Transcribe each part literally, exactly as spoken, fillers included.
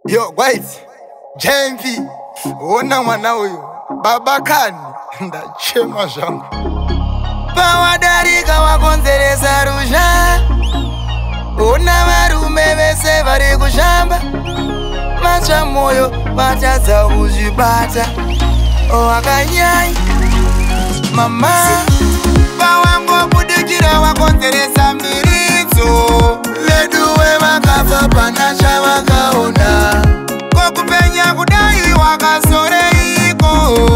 Yo, wait. J M P. Ona mwana uyu. Babakani. Ndachema zvangu. Pawadarika wakonzeresa ruzha. Ona varume vese vari kushamba. Matsva moyo vatadza kuzvibata. Wakanyanya mama. Pawangobudikira wakonzeresa miritso. Veduwe vakafa pana chavakaona. Kokupenya kudai wakasoreiko.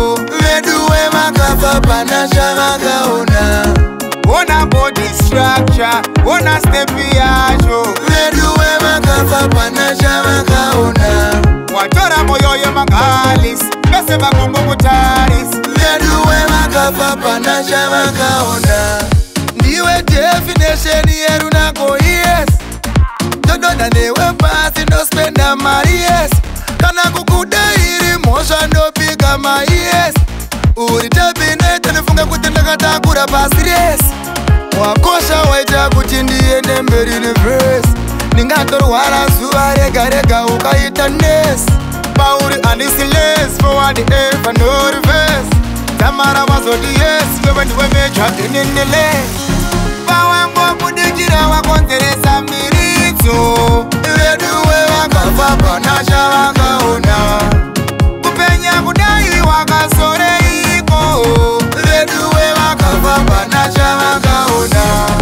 Veduwe vakafa pana chavakaona. Ona body structure, ona step yacho. Veduwe vakafa pana chavakaona. Watora moyo yemagalis, bese vakumbu kutaris. Veduwe vakafa pana chavakaona. Ndiwe definition yeru nako yes. Dodona newe pasi no spenda mari yes. Kana kukudairi mosha ndo pika ma yes. Uri tabinete nifunga kutendaka takura pasi yes. Wakosha waita kuti ndiende mberi ni verse. Ningatorwara zuva rega rega ukaita nurse. Pauri andisi less forward ever no reverse. Tamara wazodi yes, wewe ndiwe mecha tinindile. Pawangobudikira wakonzeresa miritso. Veduwe vakafa pana chavakaona. Kupenya kudai wakasoreiko. Veduwe vakafa pana chavakaona.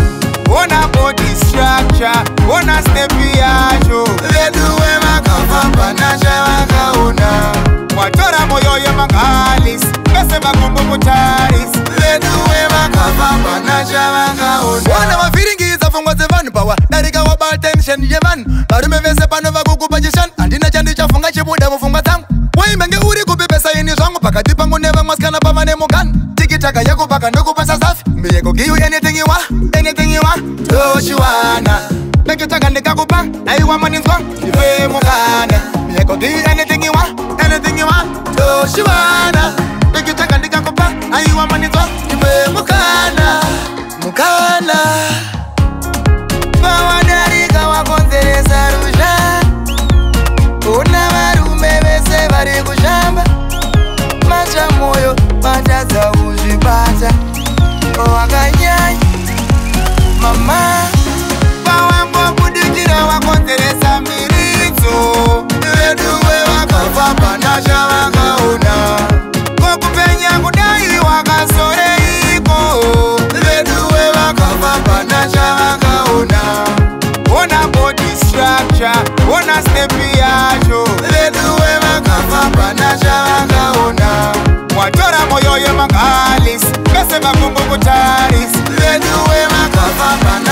Ona body structure, ona step yacho. Veduwe vakafa pana chavakaona. Watora moyo yemagalis, bese vakumbu kutaris. Veduwe vakafa pana chavakaona. Wana mafiringiza fungo zevanhu pawa. Darika waba tension yevanhu. Varume vese pano vakukupa chishan. Andina chandi chafunga chibuda mufungwa dzangu. Waimenge uri kupepesa ini zvangu. Pakati pangu nevamwasikana pavane mugani. Tikitaka yako paka ndokupasa safi. Miyeko give you anything you want, anything you want. Toshiwana Nekitaka ndikakupa, aiwa maninzwa. Iwe mukana. Miyeko give you anything you want, anything you want. Toshiwana Nekitaka ndikakupa, aiwa maninzwa. Iwe mukana. Mukana. Pawadarika wakonzeresa ruzha. Ona varume vese vari kushamba. Matsva moyo vatadza kuzvibata. Wakanyanya mama. Pawangobudikira wakonzeresa miritso. Veduwe vakafa pana chavakaona. Kokupenya kudai wakasoreiko. Veduwe vakafa pana chavakaona. Ona body structure, ona step yacho. Veduwe vakafa pana chavakaona. Watora moyo yemagalis, bese vakumbu kutaris. Veduwe vakafa pana